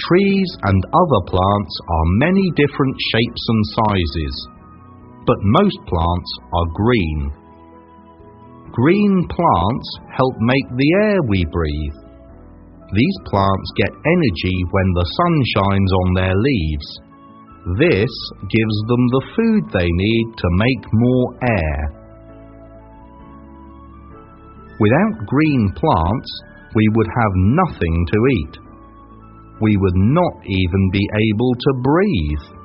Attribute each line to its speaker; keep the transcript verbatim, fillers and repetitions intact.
Speaker 1: Trees and other plants are many different shapes and sizes, but most plants are green. Green plants help make the air we breathe. These plants get energy when the sun shines on their leaves. This gives them the food they need to make more air. Without green plants, we would have nothing to eat. We would not even be able to breathe.